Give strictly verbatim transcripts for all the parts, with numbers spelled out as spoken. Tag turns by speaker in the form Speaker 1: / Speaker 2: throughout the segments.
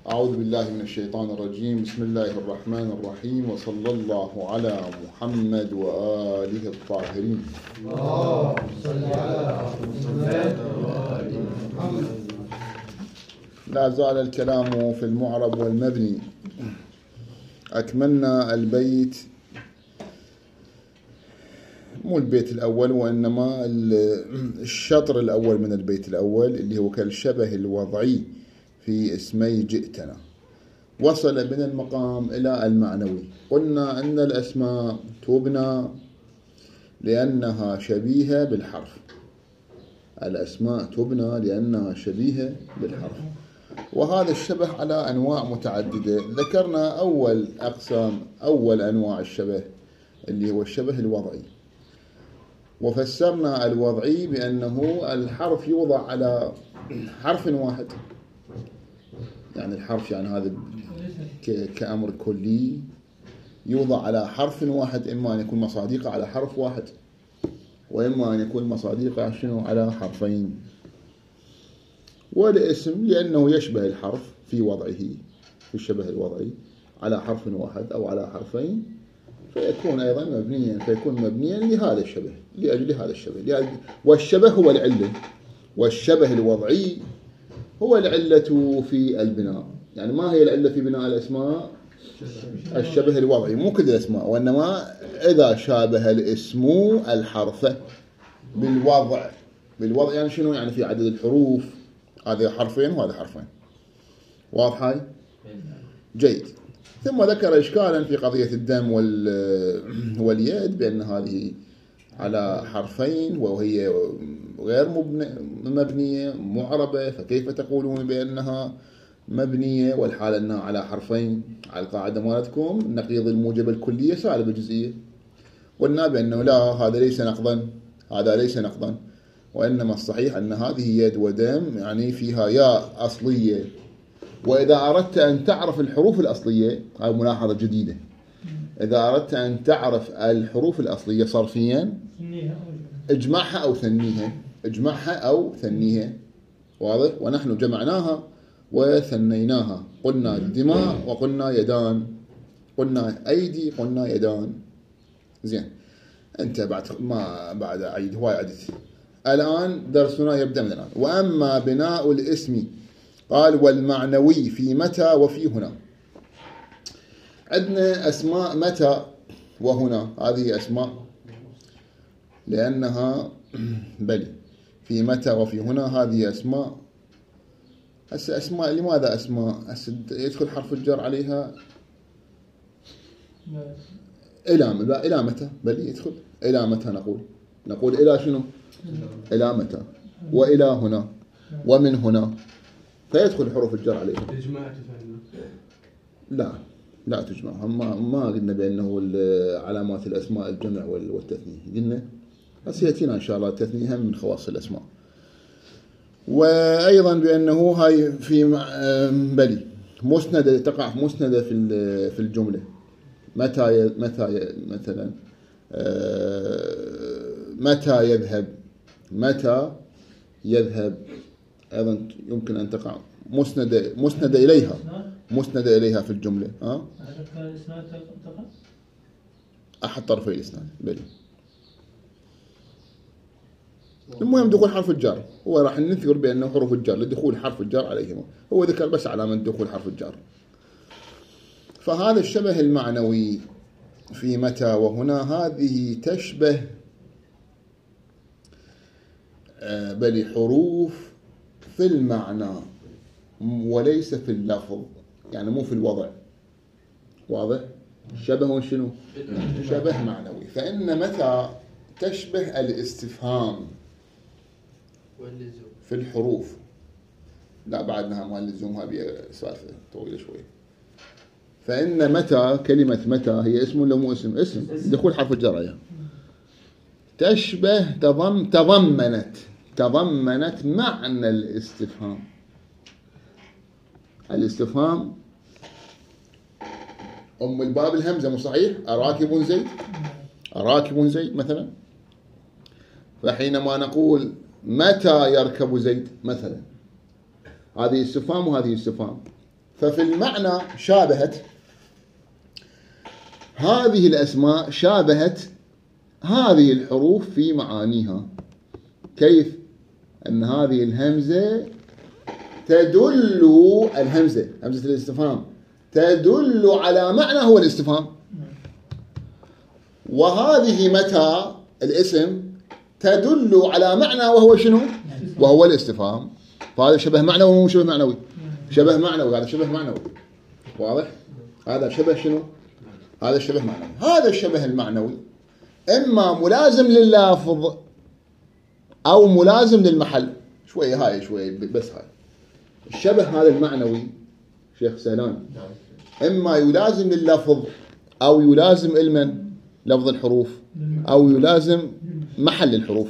Speaker 1: أعوذ بالله من الشيطان الرجيم. بسم الله الرحمن الرحيم، وصلى الله على محمد وآله الطاهرين.
Speaker 2: اللهم صل على محمد وآل محمد.
Speaker 1: لا زال الكلام في المعرب والمبني. أكملنا البيت، مو البيت الأول وإنما الشطر الأول من البيت الأول اللي هو كالشبه الوضعي في اسمي جئتنا. وصل بنا المقام إلى المعنوي. قلنا أن الأسماء تبنى لأنها شبيهة بالحرف. الأسماء تبنى لأنها شبيهة بالحرف، وهذا الشبه على أنواع متعددة. ذكرنا أول أقسام أول أنواع الشبه اللي هو الشبه الوضعي، وفسرنا الوضعي بأنه الحرف يوضع على حرف واحد. يعني الحرف يعني هذا كأمر كلي يوضع على حرف واحد، إما أن يكون مصادقه على حرف واحد، وإما أن يكون مصادقه شنو على حرفين. والاسم لأنه يشبه الحرف في وضعه في الشبه الوضعي على حرف واحد أو على حرفين، فيكون أيضا مبنيا فيكون مبنيا لهذا الشبه، لأجل هذا الشبه. والشبه هو العلة، والشبه الوضعي هو العلة في البناء. يعني ما هي العلة في بناء الأسماء؟ الشبه الوضعي، مو كل الأسماء، وإنما إذا شابه الاسم الحرف بالوضع. بالوضع يعني شنو؟ يعني في عدد الحروف، هذا حرفين وهذا حرفين. واضح هاي؟ جيد. ثم ذكر إشكالا في قضية الدم واليد، بأن هذه على حرفين وهي غير مبنية معربة، فكيف تقولون بأنها مبنية والحال أنها على حرفين؟ على القاعدة مالتكم نقيض الموجب الكلية سالب الجزئية. قلنا بأنه لا، هذا ليس نقضا، هذا ليس نقضا، وإنما الصحيح أن هذه يد ودم يعني فيها ياء أصلية. وإذا أردت أن تعرف الحروف الأصلية، هذه ملاحظة جديدة، إذا أردت أن تعرف الحروف الأصلية صرفيا اجمعها أو ثنيها، اجمعها أو ثنيها. واضح؟ ونحن جمعناها وثنيناها. قلنا دماء وقلنا يدان، قلنا أيدي قلنا يدان. زين، أنت بعد ما بعد عيد هواي عدت. الآن درسنا يبدأ من الآن. وأما بناء الاسم قال والمعنوي في متى وفي هنا. عندنا أسماء متى وهنا، هذه أسماء لأنها بلي في متى وفي هنا، هذه أسماء. هسه أسماء لماذا أسماء؟ هسه يدخل حرف الجر عليها إلى لا إلى متى بلي يدخل إلى متى. نقول نقول إلى شنو؟ إلى متى، وإلى هنا، ومن هنا، فيدخل حروف الجر عليها.
Speaker 2: تجمع
Speaker 1: لا لا تجمع. ما ما قلنا بأنه علامات الأسماء الجمع والتثنية، قلنا بس يأتينا إن شاء الله التثنية هم من خواص الأسماء. وأيضا بأنه هاي في بلي مسندة، تقع مسندة في في الجملة. متى متى مثلا متى يذهب، متى يذهب أيضا يمكن أن تقع مسندة مسندة إليها، مسندة إليها في الجملة. ها أحد طرفي الإسناد بلي. المهم دخول حرف الجر، هو راح نذكر بأنه حروف الجر لدخول حرف الجر عليهما، هو ذكر بس علامة دخول حرف الجر. فهذا الشبه المعنوي في متى وهنا هذه تشبه بل حروف في المعنى وليس في اللفظ، يعني مو في الوضع. واضح؟ شبه شنو؟ شبه معنوي. فإن متى تشبه الاستفهام في الحروف. لا بعدها مال اللزوم، هذه سالفة طويلة شوي. فإن متى، كلمة متى هي اسم ولا مو اسم؟ اسم، دخول حرف الجر عليها. تشبه تضم تضمنت تضمنت معنى الاستفهام. الاستفهام أم الباب الهمزة، مو صحيح؟ أراكب زيد، أراكب زيد مثلا. فحينما نقول متى يركب زيد مثلا، هذه استفهام وهذه استفهام. ففي المعنى شابهت هذه الأسماء، شابهت هذه الحروف في معانيها. كيف؟ أن هذه الهمزة تدل، الهمزة همزة الاستفهام تدل على معنى هو الاستفهام، وهذه متى الاسم تدل على معنى وهو شنو؟ وهو الاستفهام. فهذا شبه معنوي ومو شبه معنوي؟ شبه معنوي، هذا شبه معنوي. واضح؟ هذا شبه شنو؟ هذا الشبه معنوي. هذا الشبه المعنوي إما ملازم لللافظ أو ملازم للمحل. شوية هاي شوية بس هاي الشبه هذا المعنوي شيخ سهلان، إما يلازم لللفظ أو يلازم علما لفظ الحروف أو يلازم محل الحروف.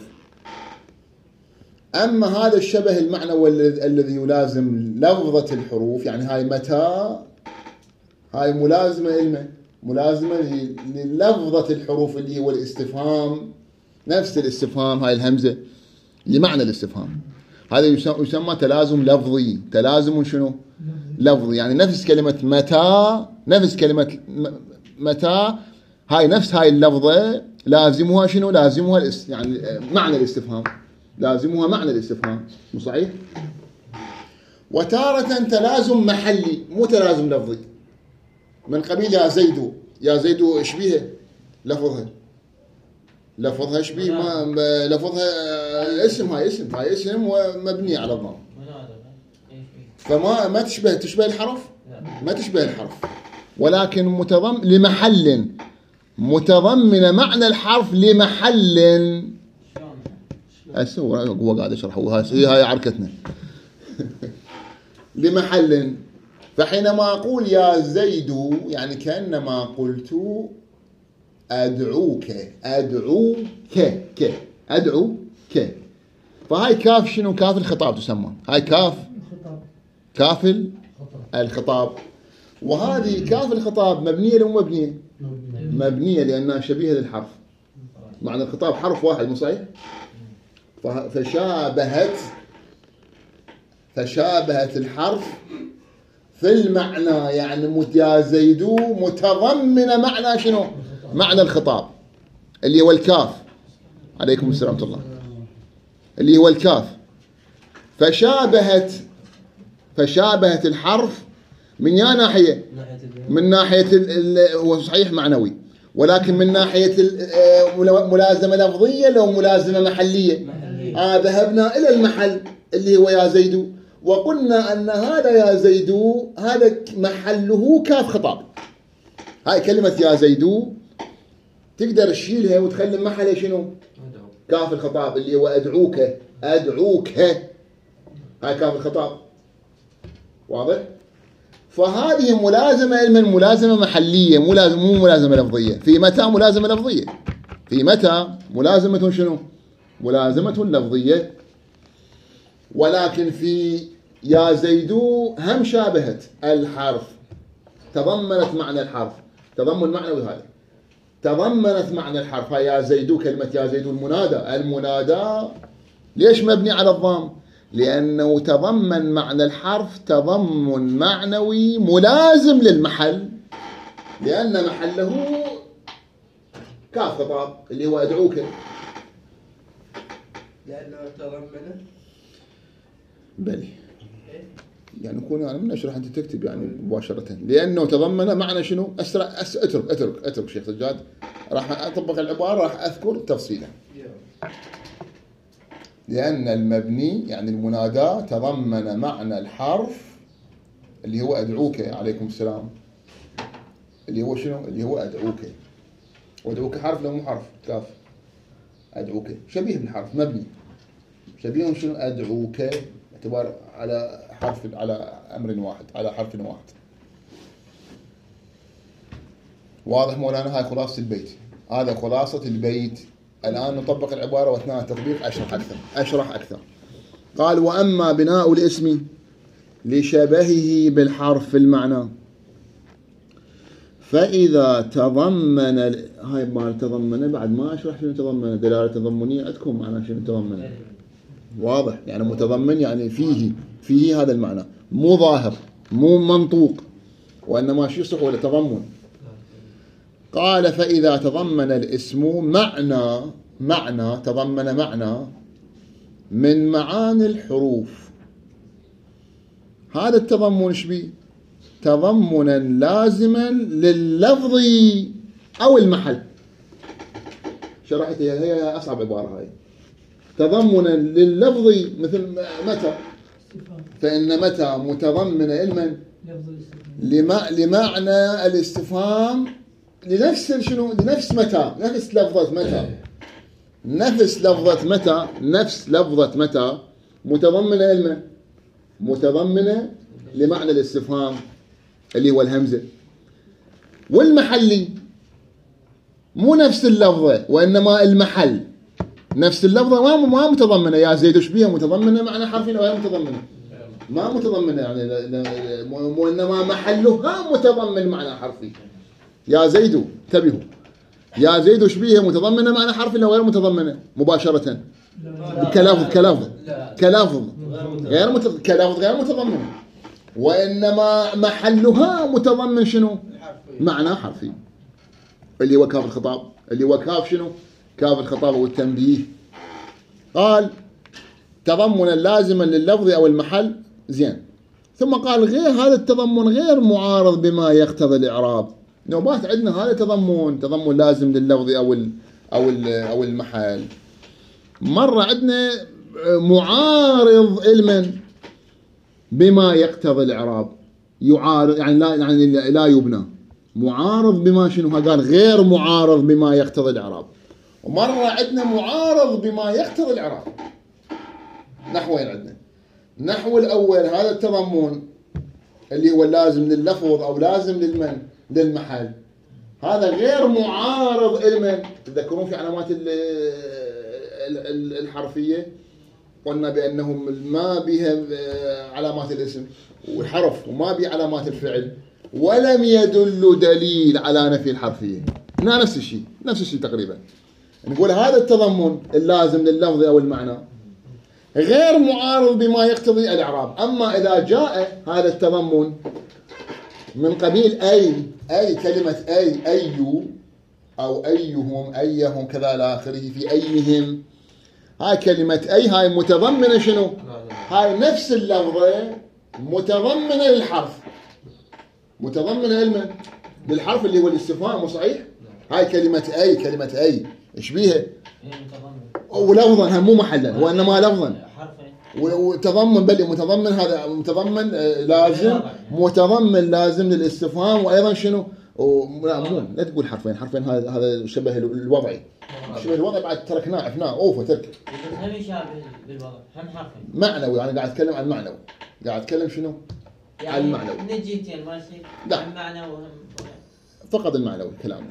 Speaker 1: أما هذا الشبه المعنوي الذي يلازم لفظة الحروف، يعني هاي متى هاي ملازمة علما، ملازمة للفظة الحروف اللي هو الاستفهام، نفس الاستفهام هاي الهمزة لمعنى الاستفهام. هذا يسمى تلازم لفظي. تلازم شنو؟ لفظي، يعني نفس كلمة متى، نفس كلمة متى هاي نفس هاي اللفظة لازمها شنو؟ لازمها الاس... يعني معنى الاستفهام، لازمها معنى الاستفهام. مو صحيح؟ وتارة تلازم محلي مو تلازم لفظي، من قبيل يا زيد، يا زيد اشبيها لفظها، لفظها شبيه، ما لفظها اسم، هاي اسم، هاي اسم ومبني على الضم، فما ما تشبه تشبه الحرف، ما تشبه الحرف، ولكن متضمن لمحل، متضمن معنى الحرف لمحل. هسه هو قاعد يشرح، هاي هاي عركتنا. لمحل. فحينما أقول يا زيد يعني كأنما قلت أدعوك، أدعوك ك أدعو ك. فهاي كاف شنو؟ كاف الخطاب تسمى، هاي كاف كاف الخطاب. وهذه كاف الخطاب مبنية لو مبنية؟ مبنية لأنها شبيهة للحرف، معنى الخطاب حرف واحد، مو صحيح؟ فشابهت فشابهت الحرف في المعنى، يعني يا زيد متضمن معنى شنو؟ معنى الخطاب اللي هو الكاف. عليكم السلام ورحمة الله. اللي هو الكاف. فشابهت فشابهت الحرف من يا ناحية؟ من ناحية هو صحيح معنوي، ولكن من ناحية ملازمة لفظية لو ملازمة محلية. آه ذهبنا إلى المحل اللي هو يا زيد، وقلنا أن هذا يا زيد هذا محله كاف خطاب. هاي كلمة يا زيد تقدر تشيلها وتخلي محلها شنو؟ كاف الخطاب اللي هو أدعوك، أدعوك، هاي كاف الخطاب. واضح؟ فهذه ملازمة علما، ملازمة محلية، ملازمة مو ملازمة لفظية. في متى ملازمة لفظية، في متى ملازمة شنو؟ ملازمة لفظية. ولكن في يا زيد هم شابهت الحرف، تضمنت معنى الحرف، تضمن معنوي، هذا تضمنت معنى الحرف. هاي يا زيد، كلمة يا زيد المنادى، المنادى ليش مبني على الضم؟ لأنه تضمن معنى الحرف تضمن معنوي ملازم للمحل، لأن محله كاف خطاب اللي هو أدعوك.
Speaker 2: لأنه تضمن
Speaker 1: بلي يعني نكون يعني من أشرح أنت تكتب يعني مباشرة. لأنه تضمن معنى شنو؟ أسرع أس... اترك اترك اترك شيخ سجاد، راح أطبق العبارة، راح أذكر تفصيلا. لأن المبني يعني المنادى تضمن معنى الحرف اللي هو أدعوك، عليكم السلام، اللي هو شنو؟ اللي هو أدعوك. وأدعوك حرف لو مو حرف؟ كاف. أدعوك شبيه بالحرف، مبني شبيه شنو؟ أدعوك، اعتبار على حرف، على أمر واحد، على حرف واحد. واضح مولانا؟ هاي خلاصة البيت، هذا خلاصة البيت. الآن نطبق العبارة واثناء التطبيق أشرح أكثر أشرح أكثر. قال وأما بناء الاسم لشبهه بالحرف في المعنى، فإذا تضمن، هاي مال تضمن بعد ما أشرح شنو تضمن، دلالة تضمنية عندكم معنى شنو تضمن؟ واضح؟ يعني متضمن يعني فيه، فيه هذا المعنى، مو ظاهر، مو منطوق، وإنما شو يصح ولا تضمن. قال فإذا تضمن الاسم معنى معنى تضمن معنى من معاني الحروف، هذا التضمن شبيه؟ تضمنا لازما لللفظ أو المحل. شرحت هي أصعب عبارة هاي. تضمنا لللفظ مثل متى، فإن متى متضمنة علما لما لمعنى الاستفهام، لنفس شنو؟ لنفس متى، نفس لفظة متى، نفس لفظة متى، نفس لفظة متى متضمنة علما، متضمنة لمعنى الاستفهام اللي هو الهمزة. والمحلي مو نفس اللفظة وإنما المحل نفس اللفظة، ما ما متضمنة. يا زيد وش بيها؟ متضمنة معنى حرفي أو غير متضمنة؟ ما متضمنة يعني، وإنما محلها متضمن معنى حرفي. يا زيد انتبهوا، يا زيد وش بيها؟ متضمنة معنى حرفي أو غير متضمنة مباشرة؟ كلفظ كلفظ كلفظ غير متضمن، كلفظ غير متضمن، وإنما محلها متضمن شنو؟ معنى حرفي، اللي هو كاف الخطاب، اللي هو كاف شنو؟ كاف الخطاب والتنبيه. قال تضمنا لازما لللفظ أو المحل، زين. ثم قال غير هذا التضمن غير معارض بما يقتضي الإعراب. نوبات عندنا هذا تضمن تضمن لازم لللفظ أو ال أو ال أو المحل. مرة عندنا معارض علما بما يقتضي الإعراب، يعارض يعني لا يعني لا يبنى، معارض بما شنو؟ قال غير معارض بما يقتضي الإعراب. ومرة عندنا معارض بما يقتضي الإعراب. نحوين عندنا. نحو الأول هذا التضمن اللي هو لازم لللفظ أو لازم للمن للمحل، هذا غير معارض علما. تذكرون في علامات الحرفية قلنا بأنهم ما بها علامات الاسم والحرف وما بها علامات الفعل، ولم يدل دليل على نفي الحرفية. هنا نفس الشيء، نفس الشيء تقريبا. نقول هذا التضمن اللازم لللفظ أو المعنى غير معارض بما يقتضي الإعراب. أما إذا جاء هذا التضمن من قبيل أي أي كلمة أي أي أو أيهم أيهم كذا إلى آخره، في أيهم، هاي كلمة أي هاي متضمنة شنو؟ هاي نفس اللفظة متضمنة للحرف، متضمنة علما للحرف اللي هو الاستفهام، مو صحيح؟ هاي كلمة أي كلمة أي إيش بيها؟ ولفظا مو محلا وإنما لفظا وتضمن، بل متضمن هذا متضمن لازم، متضمن لازم للاستفهام، وأيضا شنو؟ لا مو لا تقول حرفين، حرفين هذا هذا شبه الوضعي، شبه الوضعي بعد تركناه عفناه اوفه ترك.
Speaker 3: هم يشابه بالوضع هم حرفين
Speaker 1: معنوي. انا قاعد اتكلم عن المعنوي، قاعد اتكلم شنو؟ يعني عن المعنوي.
Speaker 3: نجيتين ماشي؟
Speaker 1: لا
Speaker 3: المعنى وهم
Speaker 1: فقط المعنوي كلامنا.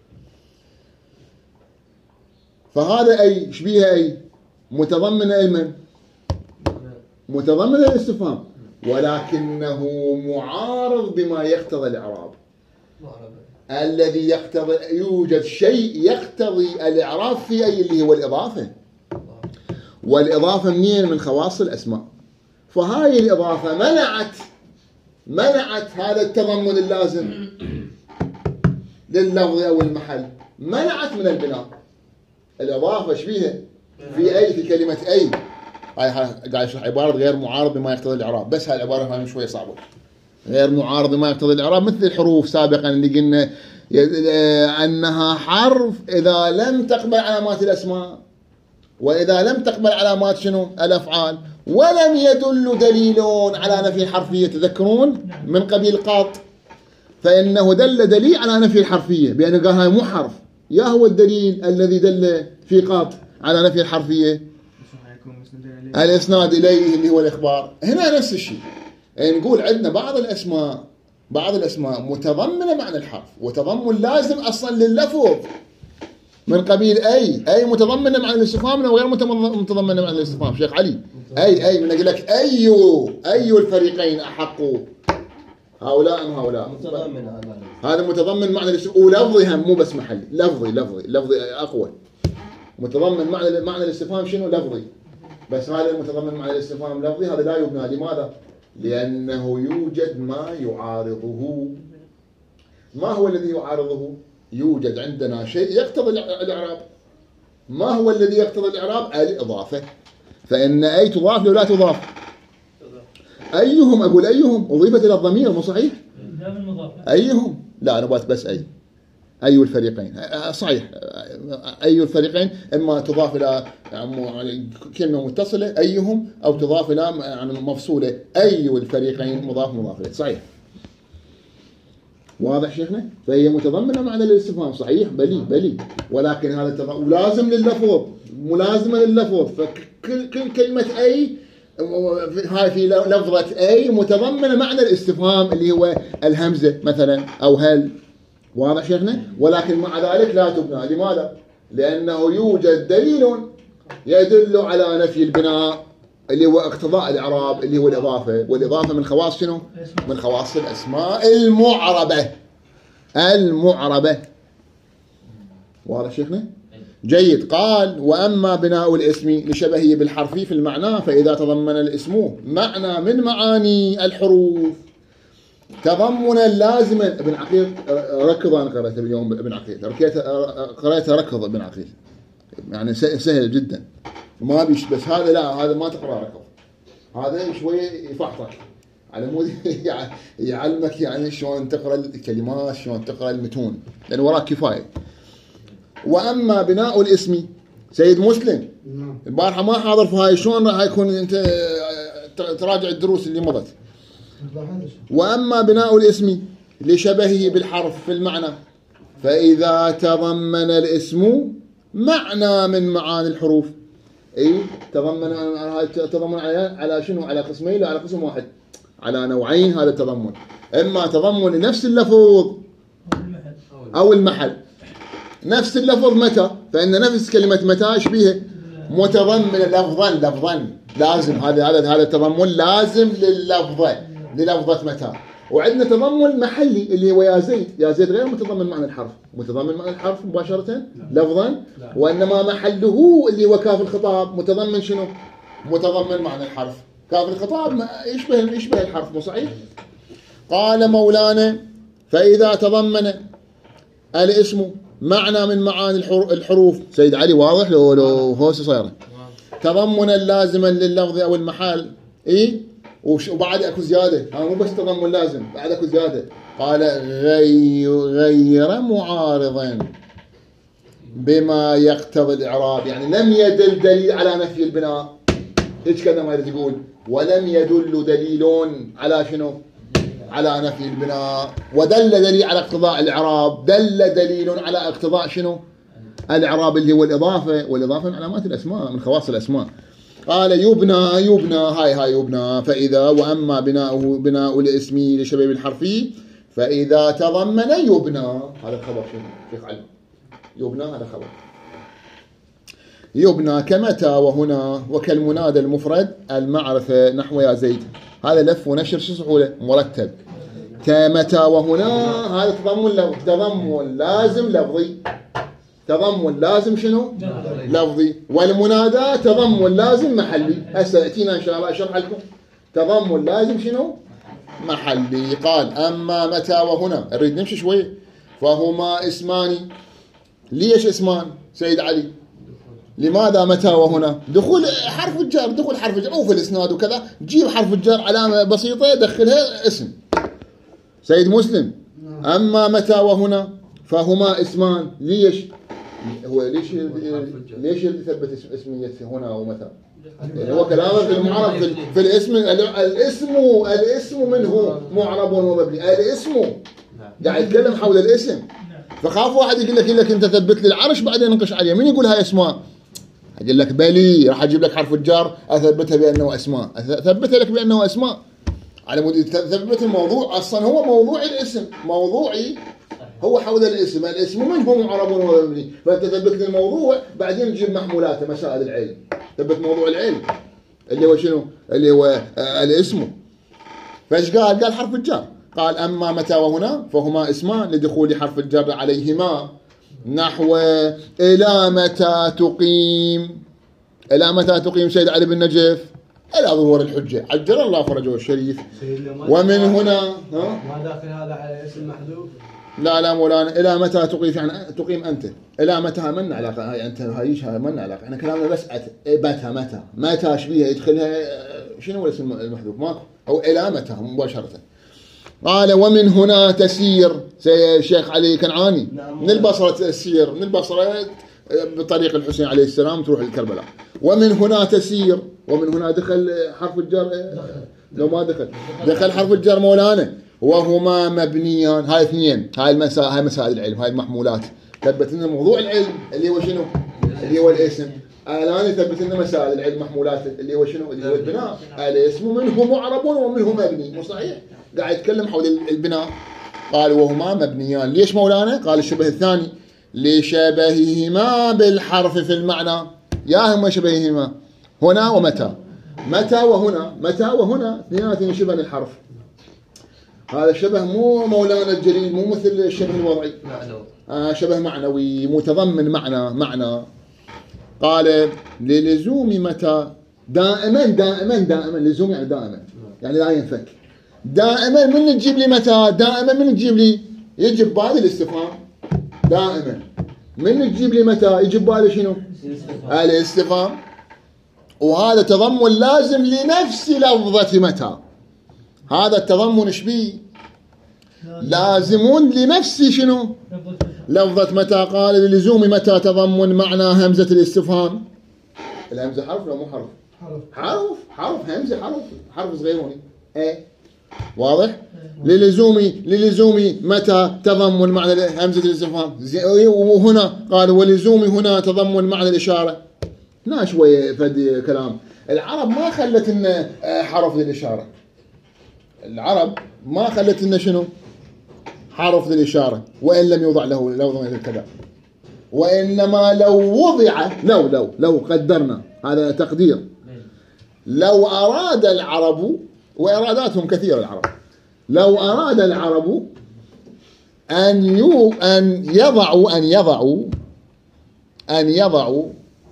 Speaker 1: فهذا أي شبيه أي متضمن علما، متضمن الاستفهام، ولكنه معارض بما يقتضي الإعراب. الذي يقتضي، يوجد شيء يقتضي الإعراب في أي اللي هو الإضافة، والإضافة منين؟ من خواص الأسماء. فهاي الإضافة منعت منعت هذا التضمن اللازم لللفظ أو المحل، منعت من البناء. الإضافة شبيها في أي، في كلمة أي، هاي قاعد يشرح عبارة غير معارض بما يقتضي الإعراب. بس هاي العبارة هاي شوية صعبة. غير معارض بما يقتضي الإعراب مثل الحروف سابقا اللي قلنا أنها حرف إذا لم تقبل علامات الأسماء، وإذا لم تقبل علامات شنو؟ الأفعال، ولم يدل دليل على نفي الحرفية. تذكرون من قبيل قاط، فإنه دل دليل على نفي الحرفية بأنه قال هاي مو حرف. يا هو الدليل الذي دل في قاط على نفي الحرفية؟ الإسناد إليه اللي هو الإخبار. هنا نفس الشيء، يعني نقول عندنا بعض الأسماء بعض الأسماء متضمنة معنى الحرف، وتضمن لازم أصلا لللفظ من قبيل أي أي متضمنة معنى الاستفهام وغير متضمنة معنى الاستفهام. شيخ علي أي أي من أقول لك أي أي الفريقين أحق، هؤلاء أم هؤلاء؟
Speaker 2: متضمن
Speaker 1: هذا متضمن معنى الاستفهام، ولفظها مو بس محلي، لفظي لفظي لفظي أقوى. متضمن معنى معنى الاستفهام شنو؟ لفظي. بس هذا المتضمن معنى الاستفهام لفظي، هذا لا يبنى. لماذا؟ لأنه يوجد ما يعارضه. ما هو الذي يعارضه؟ يوجد عندنا شيء يقتضي الإعراب. ما هو الذي يقتضي الإعراب؟ الإضافة. فإن أي تضاف لو لا تضاف. أيهم، أقول أيهم أضيفت إلى الضمير، مو صحيح؟ أيهم، لا أنا بات بس أي أي الفريقين صحيح. أي الفريقين إما تضاف إلى كلمة متصلة أيهم، أو تضاف إلى يعني مفصولة أي الفريقين مضاف مضاف إليه، صحيح. واضح شيخنا؟ فهي متضمنة معنى الاستفهام، صحيح، بلي بلي، ولكن هذا التضمن ولازم لللفظ، ملازمة لللفظ. فكل كل كلمة أي هاي في لفظة أي متضمنة معنى الاستفهام اللي هو الهمزة مثلا أو هل. واضح شيخنا؟ ولكن مع ذلك لا تبنى. لماذا؟ لأنه يوجد دليل يدل على نفي البناء اللي هو اقتضاء الإعراب اللي هو الإضافة، والإضافة من خواص شنو؟ من خواص الأسماء المعربة. المعربة. واضح شيخنا؟ جيد. قال وأما بناء الاسم لشبهه بالحرف في المعنى فإذا تضمن الاسم معنى من معاني الحروف تضمنا لازما. ابن عقيل ركض، أنا قرأته اليوم ابن عقيل، قرأته ركض ابن عقيل، يعني سهل جدا ما بيش. بس هذا لا، هذا ما تقرأ ركض، هذا شوية يفحطك على مود يعلمك يعني شلون تقرأ الكلمات، شلون تقرأ المتون، لأن وراك كفاية. وأما بناء الاسم سيد مسلم البارحة ما حاضر في هاي، شلون راح يكون أنت تراجع الدروس اللي مضت. وأما بناء الاسم لشبهه بالحرف في المعنى فإذا تضمن الاسم معنى من معاني الحروف. أي تضمن تضمن على على شنو؟ على قسمين، لا على قسم واحد، على نوعين. هذا التضمن إما تضمن لنفس اللفظ أو المحل. نفس اللفظ متى؟ فإن نفس كلمة متى يشبهه متضمن لفظا لفظا لازم. هذا هذا هذا التضمن لازم لللفظة، للفظة متى. وعندنا تضمن محلي اللي هو يا زيد. يا زيد غير متضمن معنى الحرف، متضمن معنى الحرف مباشرة لفظا، وإنما محله اللي هو كاف الخطاب متضمن شنو؟ متضمن معنى الحرف. كاف الخطاب يشبه يشبه الحرف، مو صحيح؟ قال مولانا فإذا تضمن الاسم معنى من معاني الحروف. سيد علي واضح لو لو هوسه صايره تضمنا لازما لللفظ او المحل. اي وبعد اكو زياده، ها مو بس تضمن لازم، بعد اكو زياده. قال غير غير معارضا بما يقتضي الاعراب، يعني لم يدل دليل على نفي البناء. ايش كذا ما يريد يقول؟ ولم يدل دليل على شنو؟ على نفي البناء. ودل دليل على اقتضاء الإعراب، دل دليل على اقتضاء شنو؟ الإعراب اللي هو الإضافة، والإضافة من علامات الأسماء، من خواص الأسماء. قال يبنى يبنى هاي هاي يبنى. فإذا وأما بناؤه بناء الاسم لشباب الحرفي فإذا تضمن يبنى. هذا الخبر شنو؟ شيخ علم يبنى هذا خبر. يبنى كمتى وهنا وكالمنادى المفرد المعرفة نحو يا زيد. هذا لف ونشر شو سهولة مرتب. كمتى وهنا هذا تضمن لفظ، تضمن لازم لفظي. تضمن لازم شنو؟ لفظي. والمنادى تضمن لازم محلي. هسه يأتينا إن شاء الله أشرح لكم. تضمن لازم شنو؟ محلي. قال أما متى وهنا، نريد نمشي شوي. فهما اسمان. ليش اسمان سيد علي؟ لماذا متى وهنا؟ دخول حرف الجر، دخول حرف الجر أو في الإسناد وكذا، جيب حرف الجر علامة بسيطة دخلها اسم. سيد مسلم أما متى وهنا فهما اسمان. ليش؟ هو ليش ليش يثبت اسمية هنا ومتى؟ يعني هو كلامه في المعرب في, في الاسم. الاسم الاسم منه معرب ومبني. الاسم قاعد يتكلم حول الاسم. فخاف واحد يقول لك يقول لك انت ثبت لي العرش بعدين ننقش عليه. مين يقول هاي اسماء؟ اقول لك بلي راح اجيب لك حرف الجر اثبتها بانه اسماء، اثبتها لك بانه اسماء على مود تثبت الموضوع. اصلا هو موضوع الاسم موضوعي هو حول الاسم. الاسم منه معرب ومبني، فانت ثبت لي الموضوع بعدين تجيب محمولاته مسائل العلم. ثبت موضوع العلم اللي هو شنو؟ اللي هو آه الاسم. فايش قال؟ قال حرف الجر. قال أما متى وهنا فهما اسمان لدخول حرف الجر عليهما نحو إلى متى تقيم. إلى متى تقيم سيد علي بن نجف؟ إلى ظهور الحجة عجل الله فرجه الشريف. ومن هنا ها؟
Speaker 2: ما داخل هذا على اسم محذوف؟
Speaker 1: لا لا مولانا، إلى متى تقيم يعني تقيم أنت؟ إلى متى من علاقة؟ هاي أنت هايش هاي من علاقة؟ إحنا كلامنا بس متى متى متى شبيها يدخلها شنو الاسم المحذوف ماكو، أو إلى متى مباشرة. قال ومن هنا تسير زي الشيخ علي كنعاني من البصرة تسير من البصرة بطريق الحسين عليه السلام تروح لكربلاء. ومن هنا تسير، ومن هنا دخل حرف الجر لو ما دخل دخل حرف الجر مولانا، وهما مبنيان. هاي اثنين، هاي المسائل هاي مسائل العلم، هاي المحمولات. ثبت لنا موضوع العلم اللي هو شنو؟ اللي هو الاسم. الان يثبت لنا مسائل العلم محمولات اللي هو شنو؟ اللي هو البناء. الاسم منه معرب ومنه مبني، مو صحيح؟ قاعد يتكلم حول البناء. قال وهما مبنيان. ليش مولانا؟ قال الشبه الثاني لشبههما بالحرف في المعنى. يا هما شبههما هنا ومتى، متى وهنا، متى وهنا اثنيناتهم شبه للحرف. هذا شبه مو مولانا الجليل، مو مثل الشبه الوضعي، آه شبه معنوي متضمن معنى معنى. قال للزوم متى دائما دائما دائما، لزوم يعني دائما يعني لا ينفك. دائما من تجيب لي متى، دائما من تجيب لي يجي ببالي الاستفهام. دائما من تجيب لي متى يجي ببالي شنو؟ الاستفهام. وهذا تضمن لازم لنفس لفظة متى. هذا التضمن ايش بيه؟ لازمون لنفس شنو؟ لفظة متى. قال للزوم متى تضمن معنى همزة الاستفهام. الهمزة حرف ولا مو حرف؟ حرف حرف همزة حرف حرف صغيروني ايه واضح؟ للزوم للزوم متى تضمن معنى همزة الاستفهام. وهنا قال ولزوم هنا تضمن معنى الإشارة. هنا شوية فد كلام. العرب ما خلت لنا حرف للإشارة. العرب ما خلت لنا شنو؟ حرف للإشارة، وإن لم يوضع له لفظ مثل كذا. وإنما لو وضع لو لو لو قدرنا، هذا تقدير، لو أراد العرب، وإراداتهم كثيرة العرب، لو أراد العرب أن يو أن يضعوا أن يضعوا أن يضعوا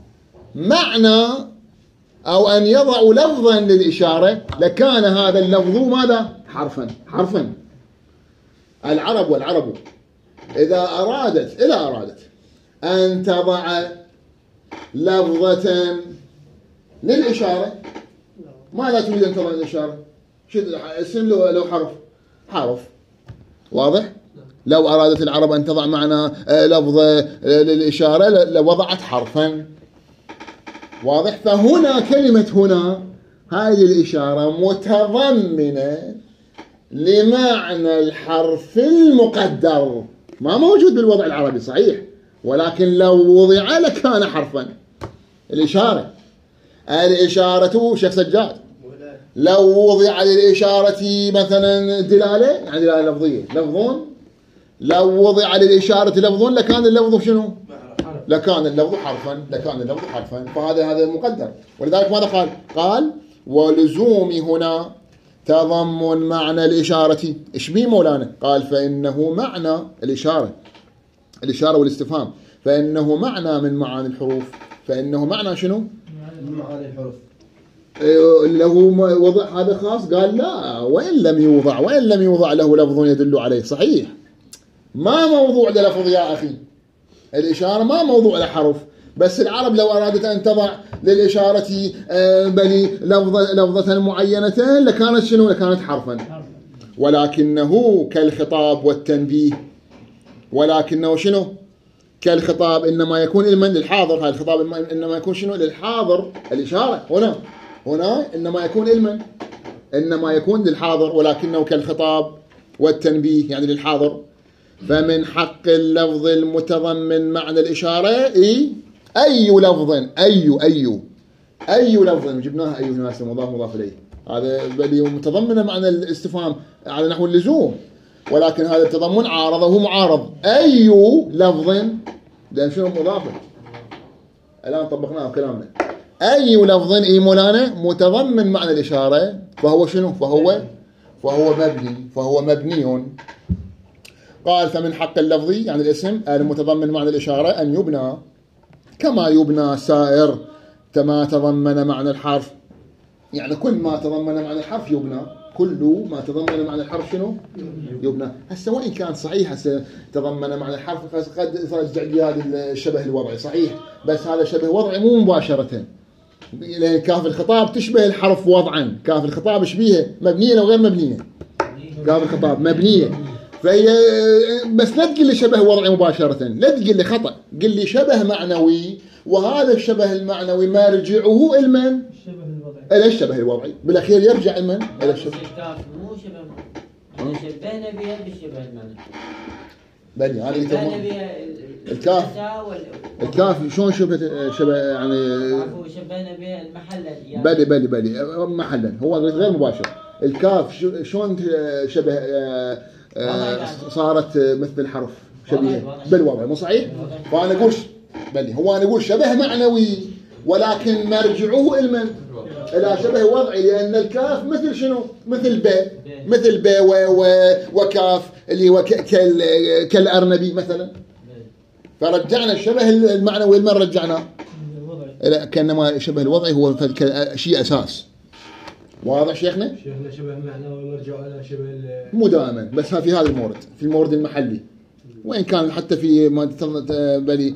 Speaker 1: معنى أو أن يضعوا لفظا للإشارة لكان هذا اللفظ ماذا؟ حرفا حرفا. العرب والعرب إذا أرادت إذا أرادت أن تضع لفظة للإشارة، ماذا تريد أن تضع للإشارة؟ اسم لو حرف حرف واضح؟ لو أرادت العرب أن تضع معنى لفظة للإشارة لوضعت حرفا واضح. فهنا كلمة هنا هذه الإشارة متضمنة لمعنى الحرف المقدر، ما موجود بالوضع العربي صحيح، ولكن لو وضع لكان حرفا. الإشارة الإشارة شيخ سجاد لو وضع للإشارة مثلا دلالة يعني دلالة لفظية لفظون، لو وضع للإشارة لفظون لكان اللفظ شنو؟ لكان اللفظ حرفا لكان اللفظ حرفا. فهذا هذا مقدر. ولذلك ماذا قال؟ قال ولزوم هنا تضمن معنى الإشارة. إيش بيه مولانا؟ قال فإنه معنى الإشارة الإشارة والاستفهام، فإنه معنى من معاني الحروف. فإنه معنى شنو؟
Speaker 2: من معاني الحروف.
Speaker 1: له وضع هذا خاص. قال لا، وإن لم يوضع وإن لم يوضع له لفظ يدل عليه. صحيح ما موضوع للفظ يا أخي، الإشارة ما موضوع لحرف. بس العرب لو أرادت أن تضع للإشارة بني لفظة, لفظة معينة لكانت شنو؟ لكانت حرفا. ولكنه كالخطاب والتنبيه، ولكنه شنو؟ كالخطاب إنما يكون علما للحاضر. هذا الخطاب إنما يكون شنو؟ للحاضر. الإشارة هنا هنا إنما يكون علما، إنما يكون للحاضر، ولكنه كالخطاب والتنبيه يعني للحاضر. فمن حق اللفظ المتضمن معنى الإشارة إيه؟ أي لفظ أي أي أي لفظ جبناها أي ناس مضاف مضاف إليه، هذا بل متضمن معنى الاستفهام على نحو اللزوم، ولكن هذا التضمن عارضه معارض. أي لفظ لأن شنو مضافه الآن طبقناه كلامنا. أي لفظ إيه مولانا متضمن معنى الإشارة فهو شنو؟ فهو فهو مبني فهو مبني. قال فمن حق اللفظ يعني الاسم المتضمن معنى الإشارة أن يبنى كما يبنى سائر كما تضمن معنى الحرف. يعني كل ما تضمن معنى الحرف يبنى، كل ما تضمن معنى الحرف شنو؟ يبنى. هسه وإن كان صحيح هسه تضمن معنى الحرف قد يرجع لي هذا الشبه الوضعي صحيح، بس هذا شبه وضعي مو مباشرة، لأن كاف الخطاب تشبه الحرف وضعا، كاف الخطاب شبيهه مبنية لو غير مبنية، كاف الخطاب مبنية، فهي بس لا تقول لي شبه وضعي مباشرة، لا تقول لي خطأ، قل لي شبه معنوي، وهذا الشبه المعنوي مرجعه المن؟
Speaker 2: الشبه الوضعي.
Speaker 1: إلى الشبه الوضعي، بالأخير يرجع المن؟ إلى الشبه.
Speaker 3: الكاف مو شبه، احنا شبهنا بها بالشبه المعنوي.
Speaker 1: بني هذا اللي
Speaker 3: شبهنا
Speaker 1: تبغى.
Speaker 3: بها
Speaker 1: الكاف.
Speaker 3: الكاف
Speaker 1: شلون شبه شبه يعني؟
Speaker 3: عفوا شبهنا بها المحلا يعني.
Speaker 1: بلي بلي بلي محلا، هو غير مباشر. الكاف شلون شبه آه، آه، صارت مثل الحرف شبيه بالوضع، مو صحيح؟ فانا اقول بلي هو انا اقول شبه معنوي، ولكن مرجعه المن؟ الى شبه وضعي، لان الكاف مثل شنو؟ مثل ب، مثل ب وكاف اللي هو كالارنبي مثلا، فرجعنا الشبه المعنوي لمن رجعناه؟ كانما شبه الوضعي هو شيء اساس. واضح شيخنا؟
Speaker 2: شيخنا شبه معنوي ونرجع الى شبه
Speaker 1: مو دائما، بس في هذا المورد، في المورد المحلي، وان كان حتى في بلي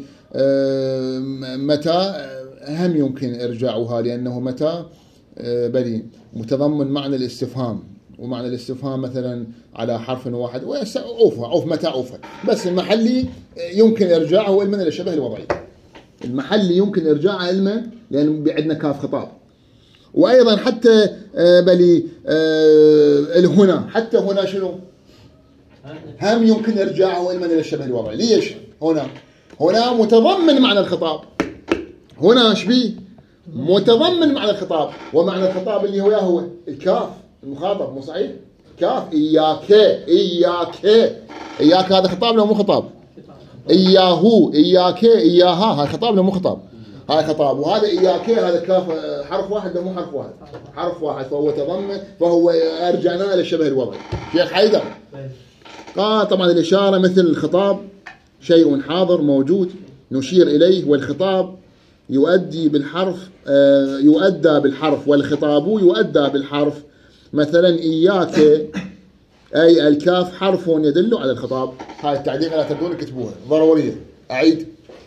Speaker 1: متى هم يمكن ارجاعها، لانه متى بلي متضمن معنى الاستفهام، ومعنى الاستفهام مثلا على حرف واحد، وعوفها عوف متى عوفها، بس المحلي يمكن ارجاعه علما الى الشبه الوضعي. المحلي يمكن ارجاعه علما لان عندنا كاف خطاب. وايضا حتى بلي الهنا، حتى هنا شنو؟ هم يمكن ارجاعه علما الى الشبه الوضعي. ليش؟ هنا هنا متضمن معنى الخطاب، هنا شبيه متضمن معنى الخطاب، ومعنى الخطاب اللي هو هو الكاف المخاطب، مو صحيح؟ كاف إياك إياك إياك، هذا خطاب لو مو خطاب؟ إياهو إياك إياها، هاي خطاب لو مو خطاب؟ هاي خطاب. وهذا إياك هذا كاف حرف واحد لو مو حرف واحد؟ حرف واحد، فهو تضمن، فهو أرجعنا إلى الشبه الوضعي. شيخ حيدر قال طبعا الإشارة مثل الخطاب، شيء حاضر موجود نشير إليه، والخطاب يؤدي بالحرف يؤدى بالحرف، والخطاب يؤدى بالحرف. مثلا إياك أي الكاف حرف يدل على الخطاب. هاي التعليق لا تبدون كتبوها ضرورية. أعيد: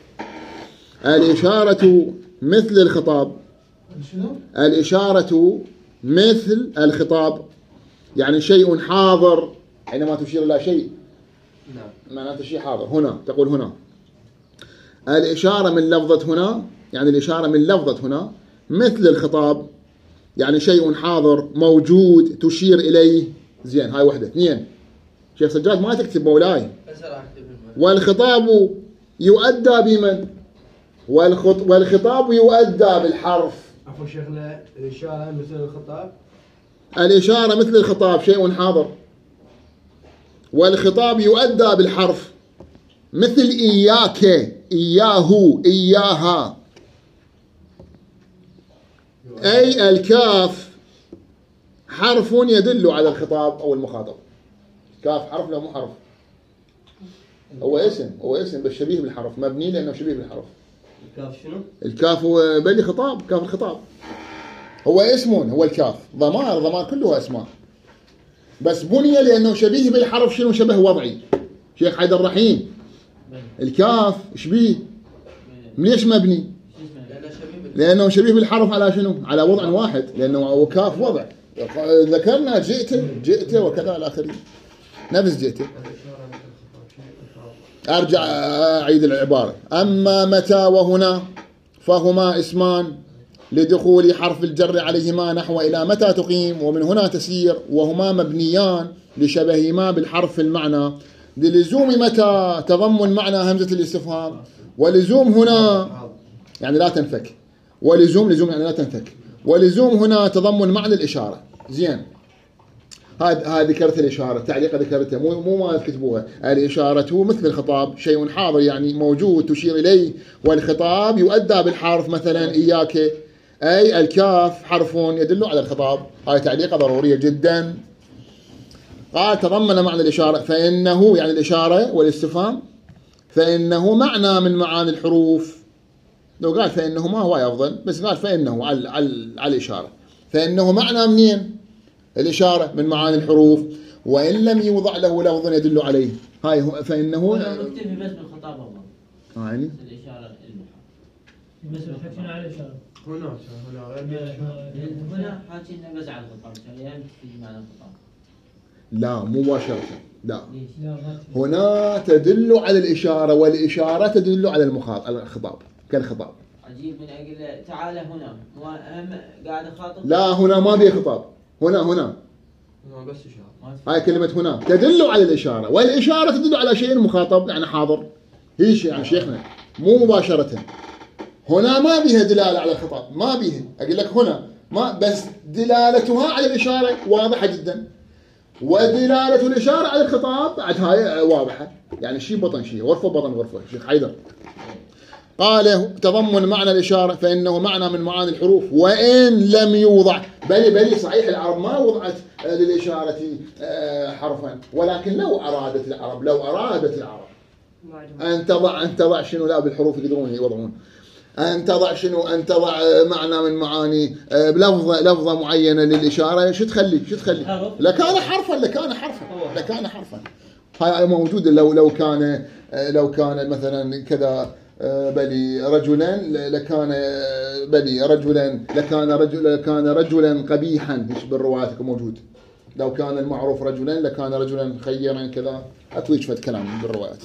Speaker 1: الإشارة مثل الخطاب. الإشارة مثل الخطاب يعني شيء حاضر، حينما تشير إلى شيء معناته شيء حاضر. هنا تقول هنا الإشارة من لفظة هنا، يعني الإشارة من لفظة هنا مثل الخطاب يعني شيء حاضر موجود تشير إليه. زين، هاي وحدة. اثنين، شيخ سجاد ما تكتب مولاي. والخطاب يؤدى بمن؟ والخط... والخطاب يؤدى بالحرف.
Speaker 2: عفوا شيخنا، الإشارة مثل الخطاب.
Speaker 1: الإشارة مثل الخطاب شيء حاضر، والخطاب يؤدى بالحرف، مثل إياك إياه إياها. أي الكاف حرف يدل على الخطاب أو المخاطب. كاف حرف لا مو حرف، هو اسم، هو اسم بس شبيه بالحرف، مبني لأنه شبيه بالحرف.
Speaker 2: الكاف شنو؟
Speaker 1: الكاف هو بلي خطاب، كاف الخطاب هو اسم، هو الكاف ضمار، ضمار كله أسماء، بس بني لأنه شبيه بالحرف. شنو شبه وضعي؟ شيخ حيدر الرحيم الكاف شبيه، ليش مبني؟ لأنه شبيه بالحرف على شنو؟ على وضع واحد، لأنه كاف وضع. ذكرنا جئت جئت وكذا على آخره، نفس جئت. أرجع أعيد العبارة: أما متى وهنا فهما اسمان لدخول حرف الجر عليهما نحو إلى متى تقيم ومن هنا تسير، وهما مبنيان لشبههما بالحرف في المعنى، للزوم متى تضمن معنى همزة الاستفهام، ولزوم هنا يعني لا تنفك، ولزوم لزوم يعني لا تنفك، ولزوم هنا تضمن معنى الإشارة. زين، هذا هذه ذكرت الإشارة، تعليق ذكرتها، مو مو ما تكتبوها. الإشارة مثل الخطاب شيء حاضر يعني موجود تشير إليه، والخطاب يؤدى بالحرف. مثلا إياك أي الكاف حرف يدل على الخطاب. هاي تعليقة ضرورية جدا. قال تضمن معنى الإشارة، فإنه يعني الإشارة والاستفهام، فإنه معنى من معاني الحروف. لو قال فإنه ما هو أفضل، بس قال فإنه على على على الإشارة، فإنه معنى منين؟ الإشارة من معاني الحروف، وإن لم يوضع له لفظ يدل عليه. هاي هو فإنه
Speaker 3: هو مكتفي بس بالخطاب الله.
Speaker 1: يعني
Speaker 3: الإشارة المحال.
Speaker 4: بس حكينا على الإشارة.
Speaker 2: هنا هنا
Speaker 3: هنا حاكينا بس على الخطاب، يعني في معنى الخطاب.
Speaker 1: لا مباشرة، لا
Speaker 3: ليش؟
Speaker 4: لا ما في.
Speaker 1: هنا تدل على الإشارة، والإشارة تدل على المخاطب الخطاب كالخطاب.
Speaker 3: عجيب من أجل تعال هنا وأهم قاعد أخاطب.
Speaker 1: لا هنا ما بيه خطاب، هنا هنا
Speaker 2: هنا بس إشارة.
Speaker 3: ما في.
Speaker 1: هاي كلمة هنا تدل على الإشارة، والإشارة تدل على شيء مخاطب يعني حاضر. هي شيء يعني شيخنا مو مباشرة. هنا ما بيها دلالة على الخطاب، ما بيها. أقول لك هنا ما بس دلالتها على الإشارة واضحة جدا، ودلالة الإشارة على الخطاب بعد هاي واضحة. يعني شيء بطن شيء، غرفة بطن غرفة. شيخ حيدر قال تضمن معنى الإشارة فإنه معنى من معاني الحروف وإن لم يوضع. بلي بلي صحيح العرب ما وضعت للإشارة حرفا، ولكن لو أرادت العرب لو أرادت العرب أن تضع أن تضع شنو، لا بالحروف يقدرون يوضعون، أن تضع شنو، أن تضع معنى من معاني بلفظة لفظة معينة للإشارة، شو تخلي شو تخلي لكان حرفا لكان حرفا لكان حرفا. هاي موجودة. لو لو كان لو كان مثلا كذا بلي رجلا لكان بلي رجلا لكان رجل لكان رجلا قبيحا، ايش بالروايات موجود. لو كان المعروف رجلا لكان رجلا خيرا كذا، اكو فد كلام بالروايات.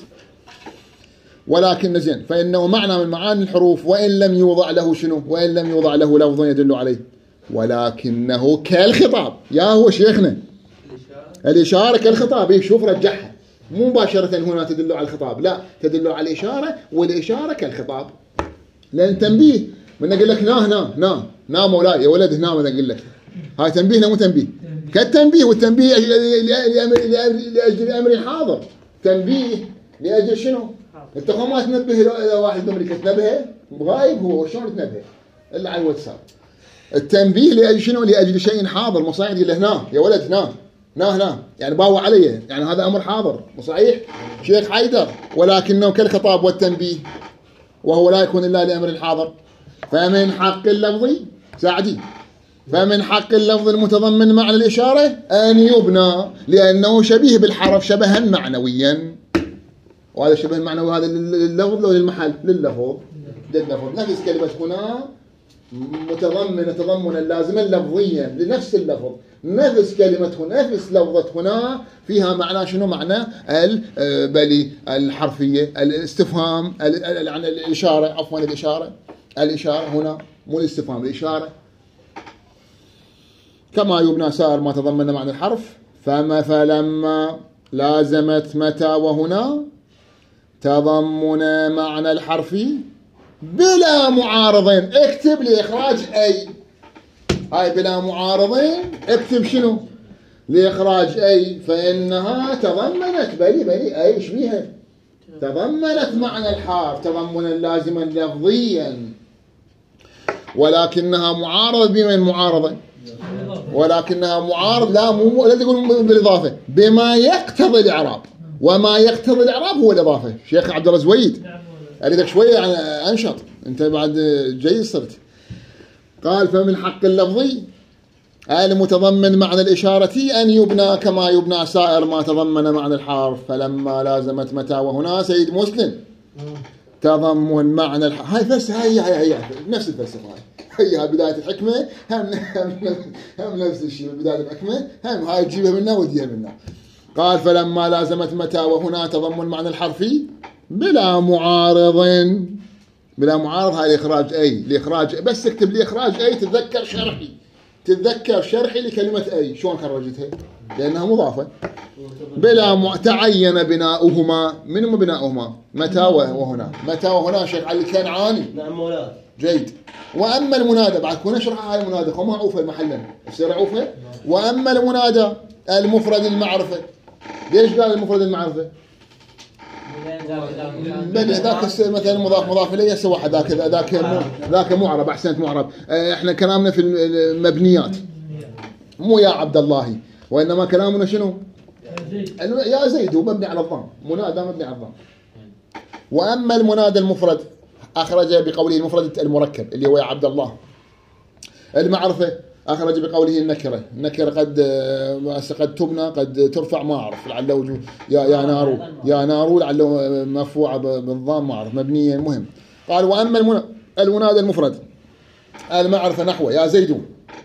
Speaker 1: ولكن زين فإنه معنى من معاني الحروف وإن لم يوضع له شنو، وإن لم يوضع له لفظ يدل عليه، ولكنه كالخطاب. يا هو شيخنا الإشارة كالخطاب. إيه شوف رجعها، مو مباشرة هنا تدل على الخطاب، لا تدل على الإشارة، والإشارة كالخطاب. لأن تنبيه من أقول لك نا هنا نا نا مولاي يا ولد هنا، من أقول لك هاي تنبيه مو تنبيه كالتنبيه. والتنبيه لأجل الأمر حاضر، تنبيه لأجل شنو؟ أنت ما تنبه إذا واحد أمريكا تنبهه غايب، هو شلون تنبهه إلا على الواتساب. التنبيه لأجل شنو؟ لأجل شيء حاضر. مو صحيح له هنا يا ولد هنا نا هنا يعني باوع علي، يعني هذا أمر حاضر. مو صحيح شيخ حيدر؟ ولكنه كالخطاب والتنبيه، وهو لا يكون إلا لأمر الحاضر. فمن حق اللفظ ساعدي فمن حق اللفظ المتضمن معنى الإشارة أن يبنى لأنه شبيه بالحرف شبها معنويا. وهذا الشبه المعنوي هذا لللفظ لو للمحل لللفظ لللفظ. نفس كلمة هنا متضمنة تضمنا لازما لفظيا لنفس اللفظ. نفس كلمة هنا نفس لفظة هنا فيها معنى شنو؟ معنى بلي الحرفية الاستفهام الإشارة عفوا الإشارة الإشارة هنا مو الاستفهام الإشارة. كما يبنى سائر ما تضمن معنى الحرف. فما فلما لازمت متى وهنا تضمن معنى الحرف بلا معارضين. اكتب لإخراج أي. هاي بلا معارضين اكتب شنو؟ لإخراج أي. فإنها تضمنت بلي بلي أي ايش بيها؟ تضمنت معنى الحرف تضمنا لازما لفظيا، ولكنها معارضة بمن معارضة؟ ولكنها معارض لا مو لا تقول بالإضافة بما يقتضي الإعراب، وما يقتضي الإعراب هو الإضافة. شيخ عبد الله زويد أريدك شوية يعني أنشط، أنت بعد جيد صرت. قال فمن حق اللفظي المتضمن معنى الإشارة أن يبنى كما يبنى سائر ما تضمن معنى الحرف. فلما لازمت متى وهنا سيد مسلم تضمن معنى الحرف. هاي بس هاي هاي هاي نفس الفلسفة هاي هي بداية الحكمة هم هم, هم نفس الشيء. بداية الحكمة هم هاي تجيبها منا وديها منا. قال فلما لازمت متى وهنا تضمن معنى الحرف بلا معارض. بلا معارض هاي لإخراج أي لإخراج بس اكتب لإخراج أي. تتذكر شرحي تتذكر شرحي لكلمة أي شلون خرجتها لأنها مضافة. بلا م... تعين بناؤهما. من هم بناؤهما؟ متى وهنا. متى وهنا شيخ علي الكنعاني.
Speaker 2: نعم مولاي.
Speaker 1: جيد. وأما المنادى بعد كنا نشرح هاي المنادى وما عوفة محلا يصير عوفة. وأما المنادى المفرد المعرفة. ليش قال المفرد المعرفة؟ بل ذاك مثلا مضاف مضاف إليه سوى ذاك ذاك ذاك معرب. أحسنت معرب. احنا كلامنا في المبنيات مو يا عبد الله، وإنما كلامنا شنو؟ يا زيد هو مبني على الضم. منادى مبني على الضم. وأما المنادى المفرد أخرج بقوله المفرد المركب اللي هو يا عبد الله. المعرفة أخرج بقوله النكرة، النكرة قد قد تبنى قد ترفع ما أعرف لعله وجوه يا يا نار يا نار لعله مرفوعة بالضام ما أعرف مبنية المهم. قال وأما المنادى المفرد المعرفة نحو يا زيد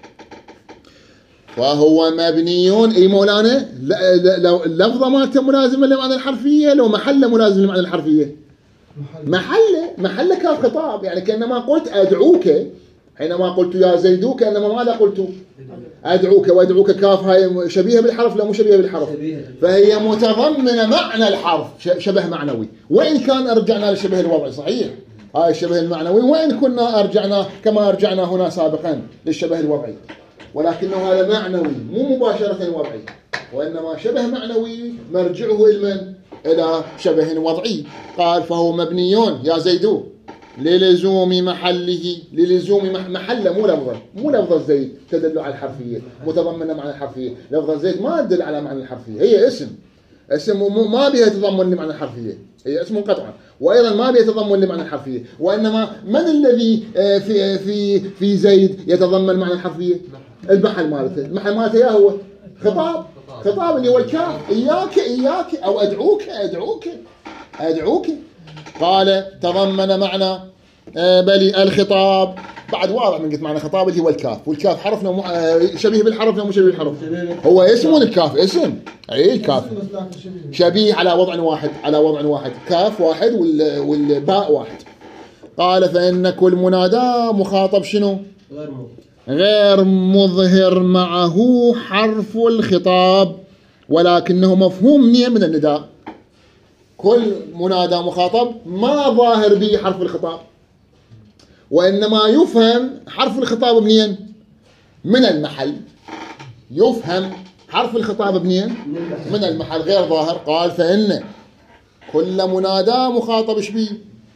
Speaker 1: وهو مبني اي مولانا لو اللفظة مالته ملازمة لمعنى الحرفية لو محله ملازم لمعنى الحرفية محله محله كاف خطاب يعني كأنما قلت أدعوك حينما قلت يا زيد كأنما ماذا قلت أدعوك وأدعوك كاف هاي شبيهة بالحرف لا مو شبيهة بالحرف فهي متضمنة معنى الحرف شبه معنوي وإن كان أرجعنا للشبه الوضعي صحيح هاي الشبه المعنوي وإن كنا أرجعنا كما أرجعنا هنا سابقا للشبه الوضعي ولكنه هذا معنوي مو مباشرة وضعي وإنما شبه معنوي مرجعه إلى إلى شبه وضعي. قال فهو مبني يا زيد للزوم محله للزوم محله مو لفظة مو لفظة زيد تدل على الحرفية متضمنة معنى الحرفية لفظة زيد ما تدل على معنى الحرفية هي اسم اسم ما بها تضمن لمعنى الحرفية هي اسم قطعا وأيضا ما بها تضمن لمعنى الحرفية وإنما من الذي في في في زيد يتضمن معنى الحرفية المحل مالته المحل مالته يا هو خطاب خطاب اللي هو الكاف إياك إياك أو أدعوك أدعوك أدعوك. قال تضمن معنى بل الخطاب بعد واضح من قلت معنى خطاب اللي هو الكاف والكاف حرف شبيه بالحرف لا مو شبيه بالحرف هو اسم الكاف اسم اي الكاف شبيه على وضع واحد على وضع واحد كاف واحد والباء واحد. قال فإن كل منادى مخاطب شنو غير مظهر معه حرف الخطاب ولكنه مفهوم من النداء كل منادى مخاطب ما ظاهر به حرف الخطاب وإنما يفهم حرف الخطاب منين من المحل يفهم حرف الخطاب منين من المحل غير ظاهر. قال فإن كل منادى مخاطب شبيه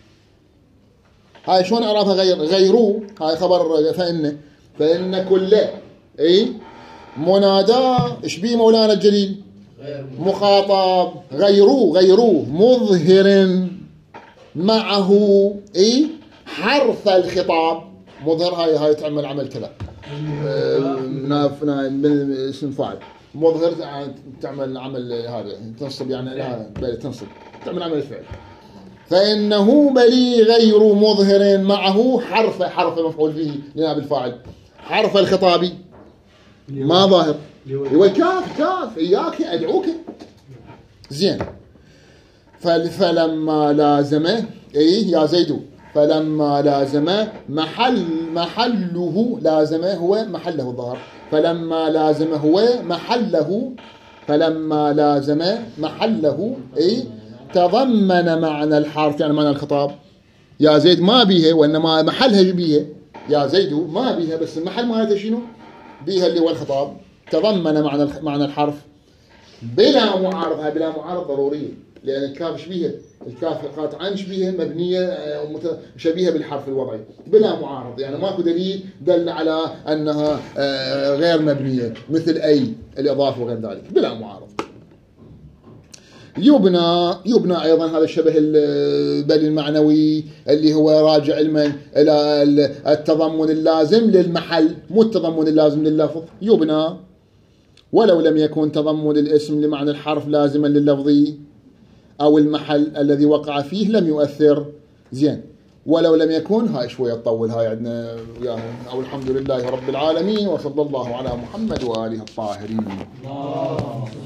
Speaker 1: هاي شلون اعرفها غير غيرو هاي خبر فإن فإن كل اي منادى شبيه مولانا الجليل مخاطب غيرو غيرو مظهر معه اي حرف الخطاب مظهر هاي هاي تعمل عمل كذا ناف اسم فاعل مظهر تعمل عمل هذا تنصب يعني لا تنصب تعمل عمل الفعل. فإنه بلي غير مظهر معه حرف حرف مفعول به لنائب الفاعل حرف الخطابي ما ظاهر هو الكاف كاف إياك أدعوك زين. فلما لازم أي يا زيد فلما لازم محل محله لازم هو محله الظاهر فلما لازم هو محله فلما لازم محله أي تضمن معنى الحرف يعني معنى الخطاب يا زيد ما بيها وإنما محلها بيها يا زيد ما بيها بس المحل مالته شنو بيها اللي هو الخطاب تضمن معنى معنى الحرف بلا معارضة بلا معارضة ضرورية لأن الكاف شبيهة الكاف قاطعا شبيهة مبنية شبيهة بالحرف الوضعي بلا معارض يعني ماكو دليل دل على أنها غير مبنية مثل أي الإضافة وغير ذلك بلا معارض. يبنى يبنى أيضا هذا الشبه بل المعنوي اللي هو راجع علما إلى التضمن اللازم للمحل مو التضمن اللازم لللفظ يبنى ولو لم يكن تضمن الاسم لمعنى الحرف لازما لللفظي أو المحل الذي وقع فيه لم يؤثر زين ولو لم يكن هاي شوية تطول هاي عندنا يعني أو الحمد لله رب العالمين وصلى الله على محمد وآله الطاهرين.